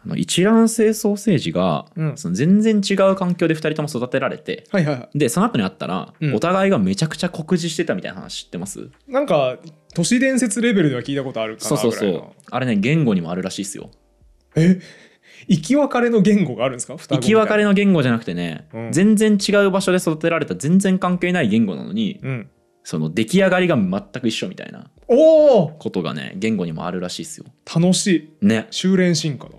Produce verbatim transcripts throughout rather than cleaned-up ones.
あの一卵性ソーセージが、 うん、 その全然違う環境でふたりとも育てられて、 はいはいはい、 でその後に会ったら、 うん、 お互いがめちゃくちゃ酷似してたみたいな話知ってます？ なんか都市伝説レベルでは聞いたことあるかなぐらいの。 そうそうそう、あれね言語にもあるらしいですよ。 え、生き別れの言語があるんですか？ 生き別れの言語じゃなくてね、うん、全然違う場所で育てられた全然関係ない言語なのに、うん、その出来上がりが全く一緒みたいなことがね言語にもあるらしいですよ。 楽しいね。 修練進化だ。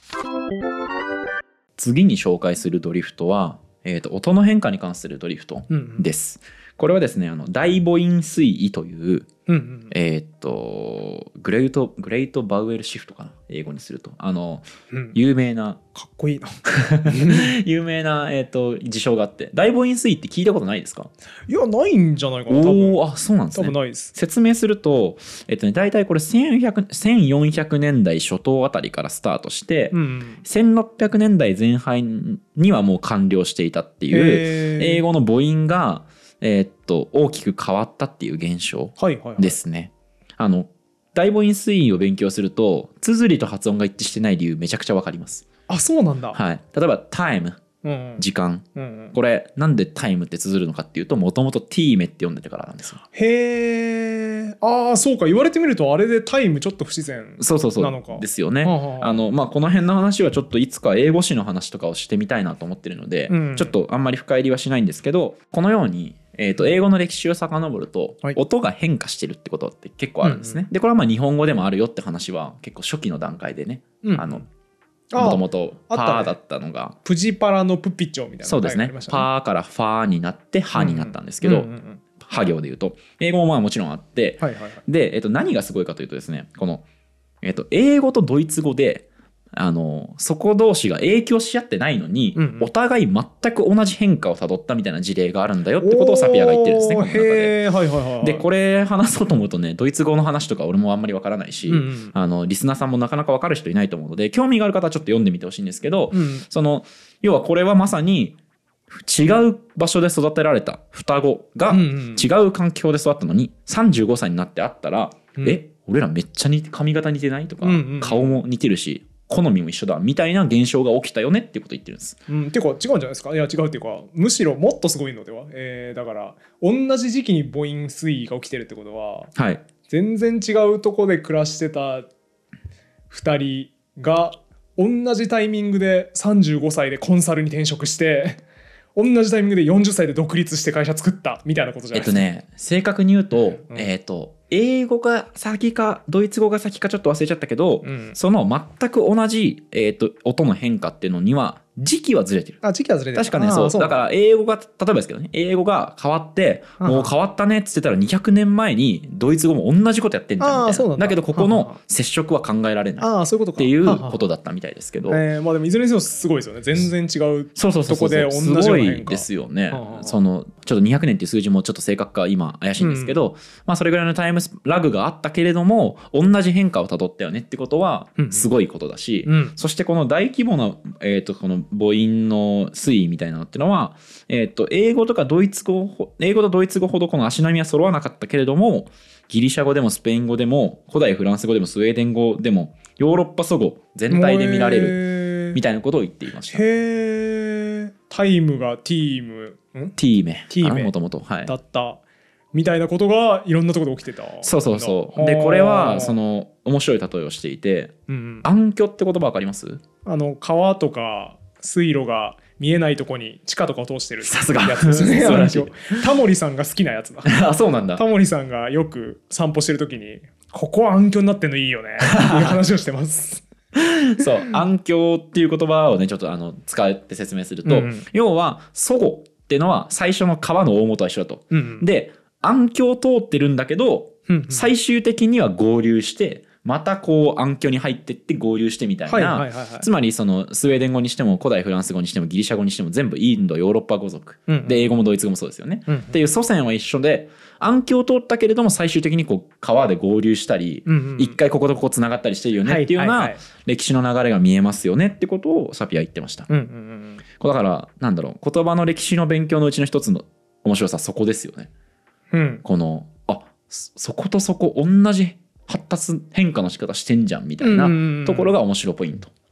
次に紹介するドリフトは、えーと、音の変化に関するドリフトです、うんうん、これはですねあの大母音推移という、うんうん、えっ、ー、とグレートグレートバウエルシフトかな、英語にするとあの、うん、有名なかっこいいな有名な、えーと、事象があって、大母音推移って聞いたことないですか？ いやないんじゃないかな。 多分おあそうなんですね。 多分ないです。 説明すると、えっとね、大体これせんよんひゃく、せんよんひゃくねんだい初頭あたりからスタートして、うん、せんろっぴゃくねんだいぜん半にはもう完了していたっていう英語の母音が、えー、っと大きく変わったっていう現象ですね、はいはいはい、あの大母音推移を勉強すると綴りと発音が一致してない理由めちゃくちゃわかります。 あ、そうなんだ、 はい、例えばタイム、うんうん、時間、うんうん、これなんでタイムって綴るのかっていうと、もともとティーメって読んでたからなんですよ。 へえ。ああそうか、言われてみるとあれでタイムちょっと不自然なのか。 そうそうそうですよね。はあはあ、あのまあ、この辺の話はちょっといつか英語詞の話とかをしてみたいなと思ってるので、うん、ちょっとあんまり深入りはしないんですけど、このようにえー、と英語の歴史を遡ると、はい、音が変化してるってことって結構あるんですね、うんうん、でこれはまあ日本語でもあるよって話は結構初期の段階でね、うん、あのもともとパーだったのが、ね、 プジパラのプピッチョみたいなのがありましたね。 そうですね、パーからファーになってハになったんですけど、うんうんうんうん、ハ行で言うと英語もまあもちろんあって、はいはいはい、で、えー、と何がすごいかというとですね、この、えー、と英語とドイツ語であのそこ同士が影響し合ってないのに、うんうん、お互い全く同じ変化をたどったみたいな事例があるんだよってことをサピアが言ってるんですね、この中で。 はいはいはいはい、 でこれ話そうと思うとね、ドイツ語の話とか俺もあんまりわからないし、うんうん、あのリスナーさんもなかなかわかる人いないと思うので、興味がある方はちょっと読んでみてほしいんですけど、うん、その要はこれはまさに違う場所で育てられた双子が違う環境で育ったのにさんじゅうごさいになって会ったら、うん、え俺らめっちゃ似て髪型似てないとか、うんうんうん、顔も似てるし好みも一緒だみたいな現象が起きたよねっていうことを言ってるんです。 うん、っていうか違うんじゃないですか。いや違うっていうか、むしろもっとすごいのでは、えー、だから同じ時期に母音推移が起きてるってことは、はい、全然違うとこで暮らしてたふたりが同じタイミングでさんじゅうごさいでコンサルに転職して同じタイミングでよんじゅっさいで独立して会社作ったみたいなことじゃないですか。 えっとね正確に言うと、うん、えっと英語が先かドイツ語が先かちょっと忘れちゃったけど、うん、その全く同じ、えー、と音の変化っていうのには時期はずれてる。 あ、時期はずれてる。 確かね、そう。だから英語が例えばですけどね、英語が変わってもう変わったねっつってたらにひゃくねんまえにドイツ語も同じことやってんじゃんみたいな。だけどここの接触は考えられないっていうことだったみたいですけど。 えー、まあでもいずれにせよすごいですよね。全然違うとこで同じような変化。 すごいですよね。そのちょっとにひゃくねんっていう数字もちょっと正確か今怪しいんですけど、うん、まあそれぐらいのタイムラグがあったけれども同じ変化をたどったよねってことはすごいことだし、うんうん、そしてこの大規模な、えー、とこの母音の推移みたいなのっていうのは、えー、と英語とかドイツ語英語とドイツ語ほどこの足並みは揃わなかったけれども、ギリシャ語でもスペイン語でも古代フランス語でもスウェーデン語でもヨーロッパ祖語全体で見られるみたいなことを言っていました。 へー。タイムがティームんティーメティーメもともとだったみたいなことがいろんなところで起きてた。 そうそうそう。でこれはその面白い例えをしていて、うんうん、暗渠って言葉わかります？ あの川とか水路が見えないとこに地下とかを通してるやつですね。 さすが素晴らしい。 タモリさんが好きなやつだ。 あ、そうなんだ。 タモリさんがよく散歩してる時にここは暗渠になってんのいいよねっていう話をしてますそう、暗渠っていう言葉をねちょっとあの使って説明すると、うんうん、要は祖語っていうのは最初の川の大元は一緒だと、うんうん、で暗渠を通ってるんだけど、うんうん、最終的には合流してまたこう暗渠に入ってって合流してみたいな、はいはいはいはい、つまりそのスウェーデン語にしても古代フランス語にしてもギリシャ語にしても全部インドヨーロッパ語族、うんうん、で英語もドイツ語もそうですよね、うんうん、っていう祖先は一緒で暗渠を通ったけれども最終的にこう川で合流したり、うんうん、一回こことここつながったりしてるよねっていうような歴史の流れが見えますよねってことをサピア言ってました、うんうんうん、だからなんだろう、言葉の歴史の勉強のうちの一つの面白さそこですよね、うん、このあそことそこ同じ発達変化の仕方してんじゃんみたいなところが面白いポイント。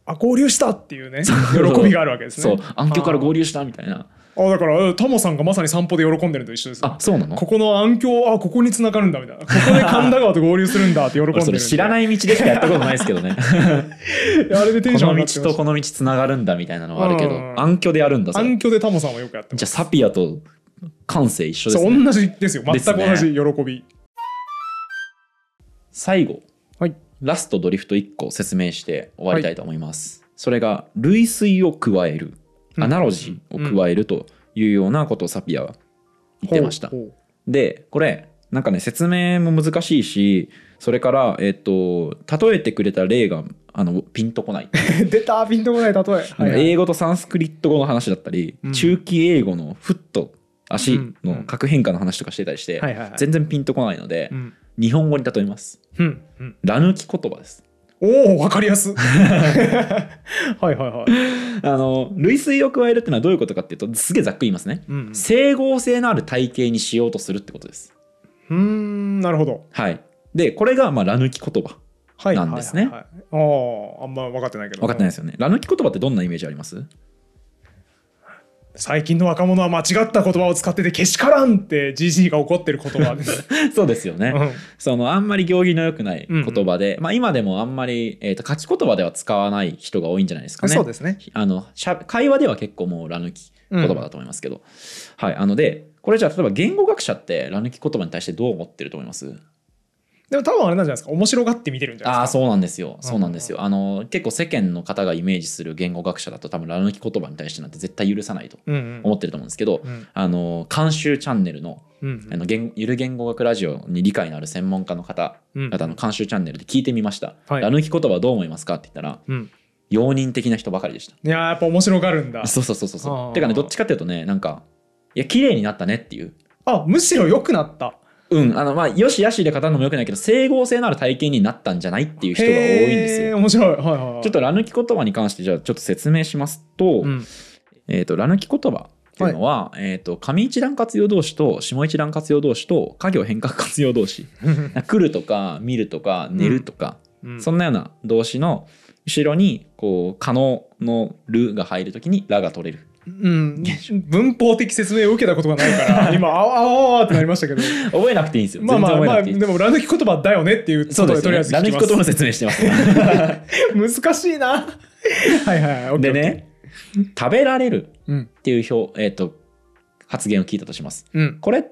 あ合流したっていうね喜びがあるわけですね。 そう暗渠から合流したみたいな。 あだからタモさんがまさに散歩で喜んでるのと一緒ですよ。 あそうなの。 ここの暗渠あここに繋がるんだみたいなここで神田川と合流するんだって喜んでるんで。それ知らない道でしかやったことないですけどねあれでテンション上がってました。 この道とこの道繋がるんだみたいなのはあるけど、暗渠でやるんだ。 暗渠でタモさんはよくやってます。 じゃあサピアと感性一緒ですね。 そう同じですよ。全く同じ喜び、ね、 最後、 はい、 ラストドリフトいっこ説明して終わりたいと思います、はい、それが類推を加える、アナロジーを加えるというようなことをサピアは言ってました、うん、でこれなんかね説明も難しいし、それからえっと例えてくれた例があのピンとこない出たピンとこない例え、はいはい、 英語とサンスクリット語の話だったり、うん、中期英語のフット足の核変化の話とかしてたりして、全然ピンとこないので、うん、日本語に例えます、うんうん、ラ抜き言葉です。 おお分かりやすはいはいはい。 あの類推を加えるっていうのはどういうことかっていうと、すげえざっくり言いますね、うんうん、整合性のある体型にしようとするってことです。 うーんなるほど。 はい。でこれがまあラ抜き言葉なんですね。 はいはいはいはい、ああんま分かってないけど。 分かってないですよね。ラ抜き言葉ってどんなイメージあります？ 最近の若者は間違った言葉を使っててけしからんってジジイが怒ってる言葉ですそうですよね、うん、そのあんまり行儀の良くない言葉で、うんうん、まあ、今でもあんまり、えー、と書き言葉では使わない人が多いんじゃないですかね。 そうですね。 あのしゃ会話では結構もうラ抜き言葉だと思いますけど、うん、はい。あのでこれじゃあ例えば言語学者ってラ抜き言葉に対してどう思ってると思います？ でも多分あれなんじゃないですか、面白がって見てるんじゃないですか。 ああそうなんですよそうなんですよ、うん、あの結構世間の方がイメージする言語学者だと多分ラ抜き言葉に対してなんて絶対許さないと思ってると思うんですけど、うんうん、あの監修チャンネルの、うんうん、あの言ゆる言語学ラジオに理解のある専門家の方々の監修チャンネルで聞いてみました、うん、ラ抜き言葉どう思いますかって言ったら、うん、容認的な人ばかりでした。いややっぱ面白がるんだ。 そうそうそうそう。てかねどっちかっていうとねなんかいや綺麗になったねっていう。 あむしろ良くなった。 うんあのまあよしやしで語るのもよくないけど整合性のある体験になったんじゃないっていう人が多いんですよ。 面白い、はいはいはい、 ちょっとラ抜き言葉に関してじゃあちょっと説明しますと、うん、えっ、ー、とラ抜き言葉っていうのは、はい、えっ、ー、と上一段活用動詞と下一段活用動詞と下行変革活用動詞来るとか見るとか寝るとか、うん、そんなような動詞の後ろにこう可能のるが入るときにらが取れる。 うん、文法的説明を受けたことがないから今あわあわあってなりましたけど覚えなくていいんですよ。 まあまあまあでもラ抜き言葉だよねっていうことでとりあえず聞きます。 ラ抜き言葉の説明してます難しいなはいはい。 でね食べられるっていう表、えー、と発言を聞いたとします、うん、これって、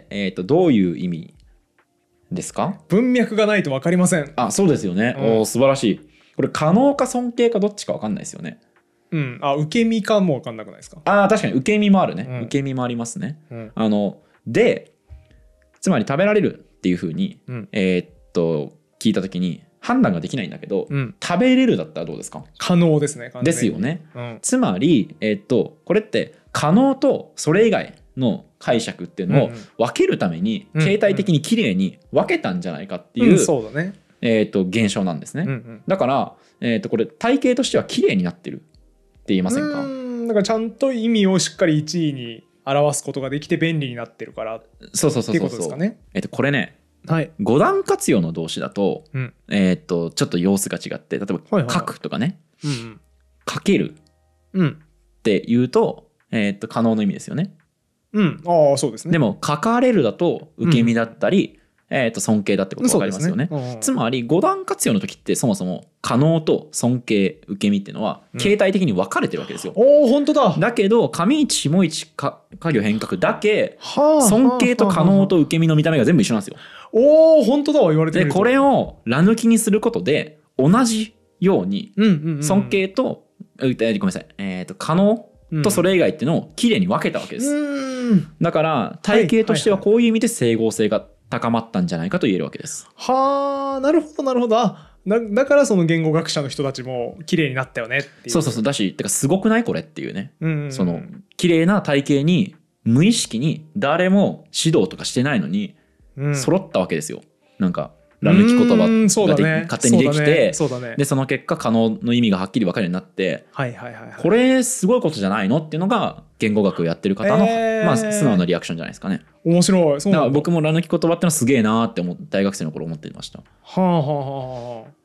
えー、とどういう意味ですか？ 文脈がないと分かりません。 あそうですよね、うん、お素晴らしい。これ可能か尊敬かどっちか分かんないですよね。 うん、あ受け身かも分かんなくないですか？ あ確かに受け身もあるね、うん、受け身もありますね、うん、あのでつまり食べられるっていう風に、うん、えー、っと聞いた時に判断ができないんだけど、うん、食べれるだったらどうですか？ 可能ですね。 ですよね、うん、つまり、えー、っとこれって可能とそれ以外の解釈っていうのを分けるために、うんうん、形態的にきれいに分けたんじゃないかっていう、うんうん、そうだね、えー、っと現象なんですね、うんうん、だから、えー、っとこれ体系としてはきれいになってるって言いませんか？ うん、だからちゃんと意味をしっかりいちいに表すことができて便利になってるからそうそうそうそうっていうことですかね。 えっとこれね、 はい、 五段活用の動詞だと、うん、えっとちょっと様子が違って、例えば、はいはい、書くとかね、うんうん、書けるって言うと、えっと可能の意味ですよね。 うん、ああそうですね。 でも書かれるだと受け身だったり、うんえー、と尊敬だってこと分かりますよね。ねつまり五段活用の時ってそもそも可能と尊敬受け身っていうのは形態的に分かれてるわけですよ、 うん、お本当だ。 だけど上一下一下行変革だけ尊敬と可能と受け身の見た目が全部一緒なんですよ。 おお本当だ言われてみると。 でこれをら抜きにすることで同じように尊敬と、うんうんうん、ごめんなさい、えー、と可能とそれ以外っていうのをきれいに分けたわけです、うん、だから体系としてはこういう意味で整合性が高まったんじゃないかと言えるわけです。 はあなるほどなるほど。あ だ, だからその言語学者の人たちも綺麗になったよねっていう。 そうそうそうだし、てかすごくないこれっていうね、うんうんうん、その綺麗な体型に無意識に誰も指導とかしてないのに揃ったわけですよ、うん、なんから抜き言葉がで、ね、勝手にできて そ,、ね そ, ね、でその結果可能の意味がはっきり分かるようになって、はいはいはいはい、これすごいことじゃないのっていうのが言語学をやってる方の、えーまあ、素直なリアクションじゃないですかね。 面白い。そうだから僕もら抜き言葉ってのはすげえなって思大学生の頃思ってました。 はあはあはあ。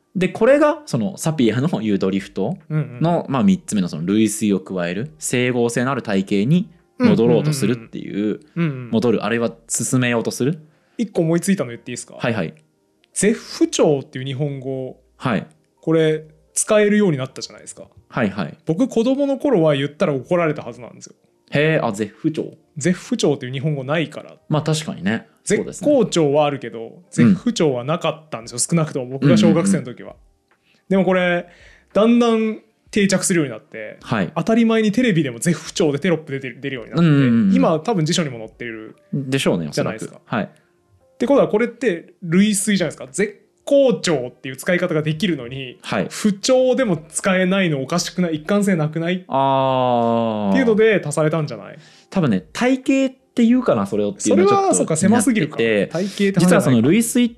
でこれがそのサピアの言うドリフトの、うんうんまあ、みっつめのその類推を加える整合性のある体系に戻ろうとするっていう、うんうんうん、戻るあるいは進めようとする。 一個思いついたの言っていいですか。 はいはい。 絶不調っていう日本語、 はい、 これ使えるようになったじゃないですか。 はいはい。 僕子供の頃は言ったら怒られたはずなんですよ。 へえ、あ、絶不調。 絶不調っていう日本語ないから。 まあ確かにね。 絶好調はあるけど、絶不調はなかったんですよ、うん、少なくとも僕が小学生の時は、うんうんうん、でもこれだんだん定着するようになって、はい、当たり前にテレビでも絶不調でテロップ出て出るようになって、うんうんうん、今多分辞書にも載ってるでしょうね、 じゃないですか。 はい、 ってことはこれって類推じゃないですか。絶好調っていう使い方ができるのに、はい、不調でも使えないのおかしくない、一貫性なくないっていうので足されたんじゃない。 多分ね、体型っていうかな、それをっていうのはちょっと、それはそうか、狭すぎるか。体型って実はその類推って、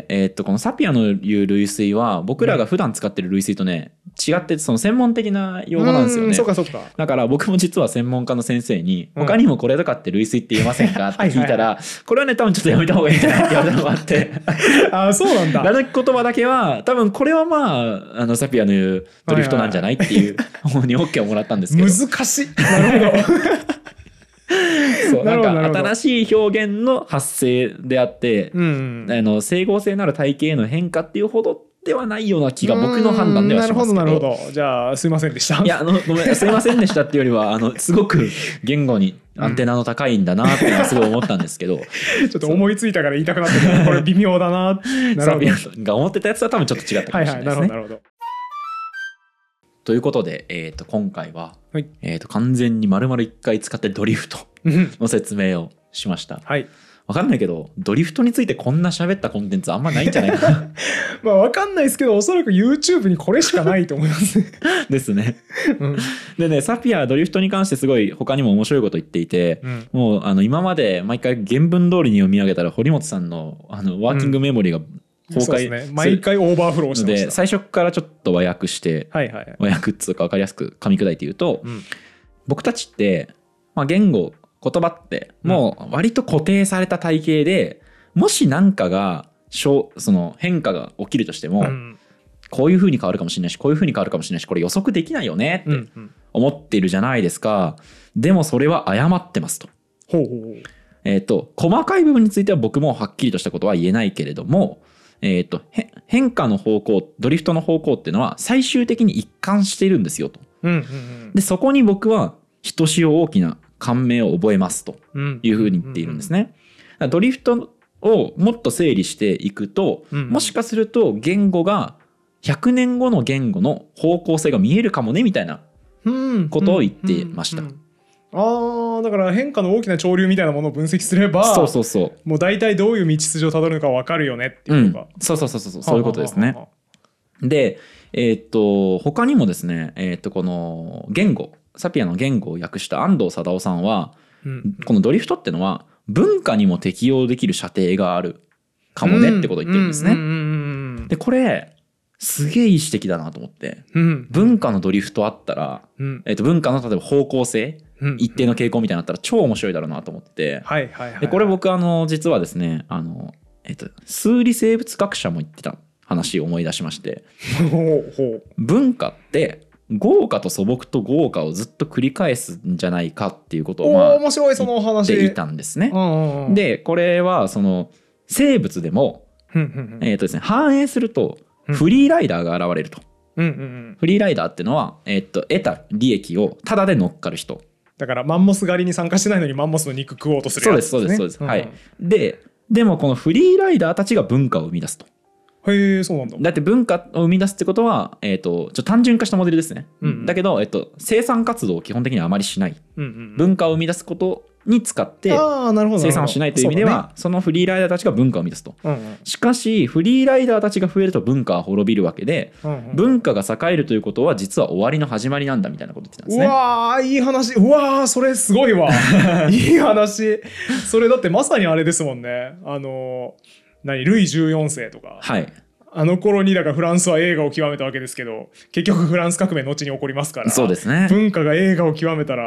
えー、っとこのサピアの言う類推は僕らが普段使ってる類推とね、違ってその専門的な用語なんですよね。 そうかそうか。 だから僕も実は専門家の先生に、うん、他にもこれとかって類推って言えませんかって聞いたらはい、はい、これはね多分ちょっとやめた方がいいんじゃないって言われたのがあってあ、そうなんだ。 ラルク言葉だけは多分これはまああのサピアの言うドリフトなんじゃないっていう方に OK をもらったんですけど。 難しい。なるほど。 そうなんか新しい表現の発生であって、うんうん、あの整合性のある体系への変化っていうほどではないような気が僕の判断ではしますけど。 なるほどなるほど。じゃあすいませんでした。 いやあのごめんすいませんでしたっていうよりはあのすごく言語にアンテナの高いんだなっていうのはすごい思ったんですけど、ちょっと思いついたから言いたくなってるこれ微妙だな。なるほど。が思ってたやつは多分ちょっと違ったかもしれないですね。はいはい、なるほどなるほど。ということで、えー、と今回は、はい、えー、と完全に丸々いっかい使ってドリフトの説明をしました。はい、分かんないけどドリフトについてこんな喋ったコンテンツあんまないんじゃないかな。 まあ分かんないですけどおそらく YouTube にこれしかないと思いますね。 ですね。うん、でねサピアドリフトに関してすごい他にも面白いこと言っていて、うん、もうあの今まで毎回原文通りに読み上げたら堀本さん の, あのワーキングメモリーが、うん崩壊、 ね、毎回オーバーフローしてました。 で最初からちょっと和訳して、はいはいはい、和訳っつうか分かりやすく噛み砕いて言うと、うん、僕たちって、まあ、言語言葉ってもう割と固定された体系で、うん、もし何かがその変化が起きるとしても、うん、こういう風に変わるかもしれないしこういう風に変わるかもしれないしこれ予測できないよねって思っているじゃないですか、うんうん、でもそれは誤ってますと。ほうほうほう。えーと、細かい部分については僕もはっきりとしたことは言えないけれども、えーと、変化の方向ドリフトの方向っていうのは最終的に一貫しているんですよと、うんうんうん、でそこに僕はひとしお大きな感銘を覚えますというふうに言っているんですね、うんうんうん、ドリフトをもっと整理していくと、うんうん、もしかすると言語がひゃくねんごの言語の方向性が見えるかもねみたいなことを言ってました、うんうんうんうん。 あだから変化の大きな潮流みたいなものを分析すればそうそうそうもう大体どういう道筋をたどるのか分かるよねっていうのが、 うん、そうそうそうそうそういうことですね。ははははで、えー、っと他にもですね、えー、っとこの言語サピアの言語を訳した安藤貞夫さんは、うん、このドリフトってのは文化にも適用できる射程があるかもねってことを言ってるんですね。でこれすげえいい指摘だなと思って、うん、文化のドリフトあったら、うんえー、と文化の例えば方向性一定の傾向みたいになったら超面白いだろうなと思ってて、はいはいはいはい、でこれ僕あの実はですねあの、えっと、数理生物学者も言ってた話を思い出しまして文化って豪華と素朴と豪華をずっと繰り返すんじゃないかっていうことをまあ面白いその話言っていたんですね。でこれはその生物でも、えっとですね、反映するとフリーライダーが現れると、うんうんうん、フリーライダーっていうのは、えっと、得た利益をタダで乗っかる人だからマンモス狩りに参加してないのにマンモスの肉食おうとするやつですね。 そうですそうですそうです、うん、はい。ででもこのフリーライダーたちが文化を生み出すと。 へえそうなんだ。 だって文化を生み出すってことは、えー、とちょっと単純化したモデルですね、うんうん、だけど、えー、と生産活動を基本的にはあまりしない、うんうん、文化を生み出すことに使って生産をしないという意味では そ, そのフリーライダーたちが文化を生み出すと、うんうん、しかしフリーライダーたちが増えると文化は滅びるわけで、うんうん、文化が栄えるということは実は終わりの始まりなんだみたいなこと言ってたんですね。 うわーいい話。うわーそれすごいわいい話。それだってまさにあれですもんね。あの何ルイじゅうよんせいとか、はい、あの頃にだからフランスは映画を極めたわけですけど結局フランス革命後に起こりますから。 そうですね。 文化が映画を極めたら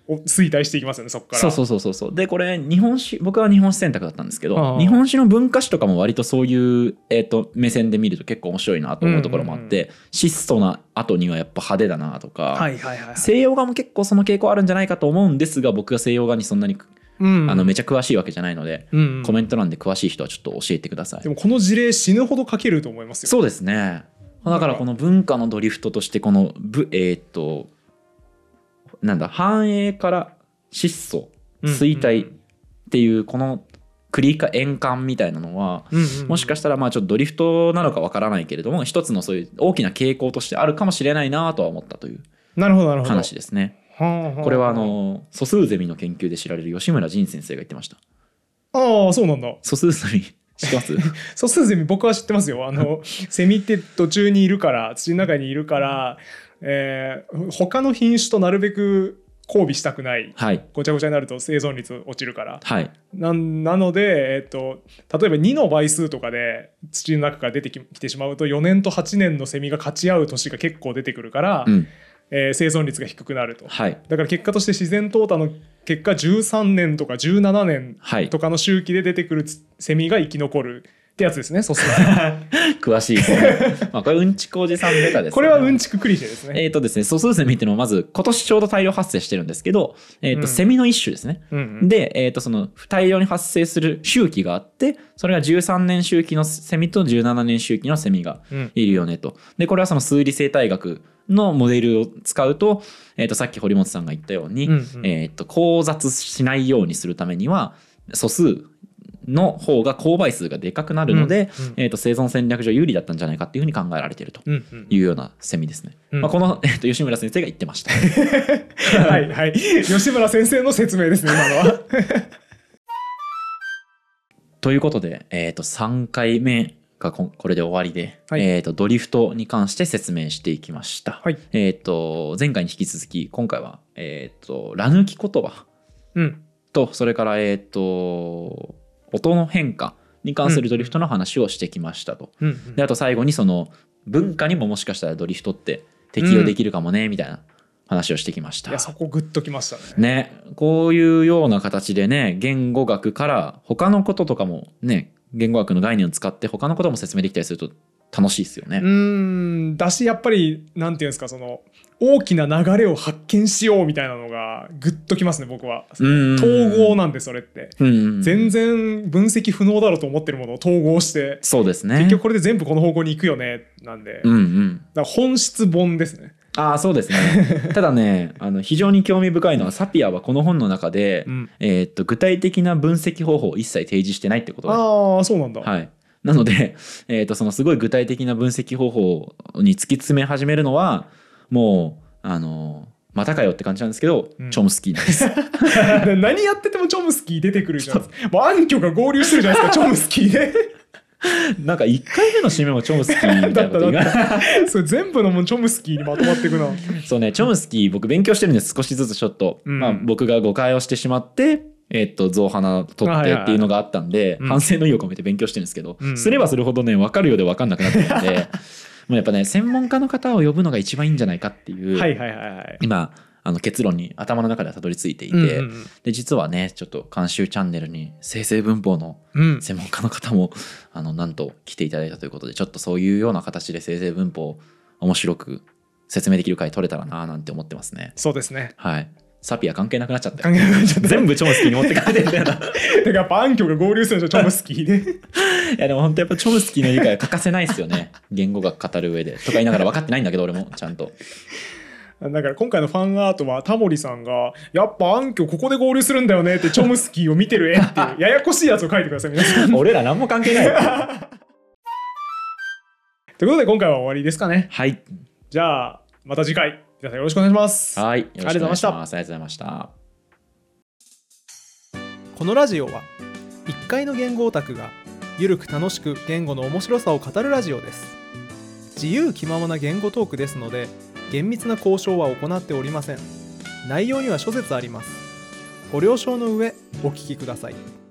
衰退していきますよね、そこから。 そうそうそうそうでこれ日本史、僕は日本史選択だったんですけど、日本史の文化史とかも割とそういう、えー、と目線で見ると結構面白いなと思うところもあって、うんうんうん、質素な後にはやっぱ派手だなとか、はいはいはいはい、西洋画も結構その傾向あるんじゃないかと思うんですが、僕が西洋画にそんなに、うんうん、あのめちゃ詳しいわけじゃないので、うんうん、コメント欄で詳しい人はちょっと教えてください。 でもこの事例死ぬほど書けると思いますよ。 そうですね。だからこの文化のドリフトとしてこのえー、っとなんだ繁栄から質素衰退っていうこの繰り返円環みたいなのは、うんうんうん、もしかしたらまあちょっとドリフトなのかわからないけれども一つのそういう大きな傾向としてあるかもしれないなとは思ったという話ですね。これはあの素数ゼミの研究で知られる吉村仁先生が言ってました。 ああそうなんだ。 素数ゼミ知ってます？ 素数ゼミ僕は知ってますよ。あのセミって途中にいるから土の中にいるから、えー、他の品種となるべく交尾したくない、はい、ごちゃごちゃになると生存率落ちるから、はい、な, なので、えー、と例えばにの倍数とかで土の中から出てきてしまうとよねんとはちねんのセミが勝ち合う年が結構出てくるから、うんえー、生存率が低くなると、はい、だから結果として自然淘汰の結果じゅうさんねんとかじゅうななねんとかの周期で出てくるセミが生き残るってやつですね。そうする詳しいですね。まあこれうんちくおじさんベタです、ね、 これはうんちくクリシェですね。 えっ、ー、とですね、素数セミっていうのはまず今年ちょうど大量発生してるんですけど、えっ、ー、と、うん、セミの一種ですね。うんうん、で、えっ、ー、とその大量に発生する周期があって、それがじゅうさんねん周期のセミとじゅうななねん周期のセミがいるよねと。うん、でこれはその数理生態学のモデルを使うと、えー、とさっき堀本さんが言ったように、うんうん、えー、と交雑しないようにするためには素数の方が勾配数がでかくなるので、うんうんえー、と生存戦略上有利だったんじゃないかっていうふうに考えられているというようなセミですね。うんうんまあ、この、えー、と吉村先生が言ってました。 はいはい、吉村先生の説明ですね今のは。 ということで、えー、とさんかいめがこれで終わりで、はいえー、とドリフトに関して説明していきました。はいえー、と前回に引き続き今回は、えー、とラ抜き言葉と、うん、それから、えー、と音の変化に関するドリフトの話をしてきましたと、うんうん、であと最後にその文化にももしかしたらドリフトって適用できるかもね、うん、みたいな話をしてきました。 いやそこグッときましたね。 ねこういうような形でね言語学から他のこととかもね言語学の概念を使って他のことも説明できたりすると楽しいですよね。 うーんだしやっぱりなんていうんですかその大きな流れを発見しようみたいなのがグッときますね僕は。統合なんでそれって全然分析不能だろうと思ってるものを統合してそうですね結局これで全部この方向に行くよねなんで、うんうん、だから本質本ですね。 ああそうですね。ただねあの非常に興味深いのはサピアはこの本の中で、うんえー、っと具体的な分析方法を一切提示してないってことで。 ああそうなんだ。 はいなので、えー、とそのすごい具体的な分析方法に突き詰め始めるのはもうあのまたかよって感じなんですけど、うん、チョムスキーなんです。 何やっててもチョムスキー出てくるじゃん。もう暗渠が合流してるじゃないですかチョムスキーで。 なんかいっかいめの締めもチョムスキーみたいなこと言うそれ全部のもチョムスキーにまとまっていくな。 そうねチョムスキー僕勉強してるんです少しずつちょっと、うんまあ、僕が誤解をしてしまってえー、っと象鼻取ってっていうのがあったんで、はいはいはい、反省の意を込めて勉強してるんですけど、うん、すればするほどね分かるようで分かんなくなってるんでもうやっぱね専門家の方を呼ぶのが一番いいんじゃないかっていう、はいはいはいはい、今あの結論に頭の中ではたどり着いていて、うんうんうん、で実はねちょっと監修チャンネルに生成文法の専門家の方も、うん、あのなんと来ていただいたということでちょっとそういうような形で生成文法を面白く説明できる回取れたらななんて思ってますね。 そうですねはいサピア関係なくなっちゃったよ。全部チョムスキーに持ってかれてるんだよな。 てかやっぱ暗渠が合流するんでしょチョムスキーで。いやでも本当やっぱチョムスキーの理解は欠かせないですよね。言語学語る上でとか言いながら分かってないんだけど俺もちゃんと。 だから今回のファンアートはタモリさんがやっぱ暗渠ここで合流するんだよねってチョムスキーを見てる絵っていうややこしいやつを書いてください皆さん。 俺ら何も関係ない。 ということで今回は終わりですかね。 はい。 じゃあまた次回皆さんよろしくお願いします。 はい。よろしくお願いします。ありがとうございました。 このラジオはいっかいの言語オタクがゆるく楽しく言語の面白さを語るラジオです。自由気ままな言語トークですので厳密な交渉は行っておりません。内容には諸説あります。ご了承の上お聞きください。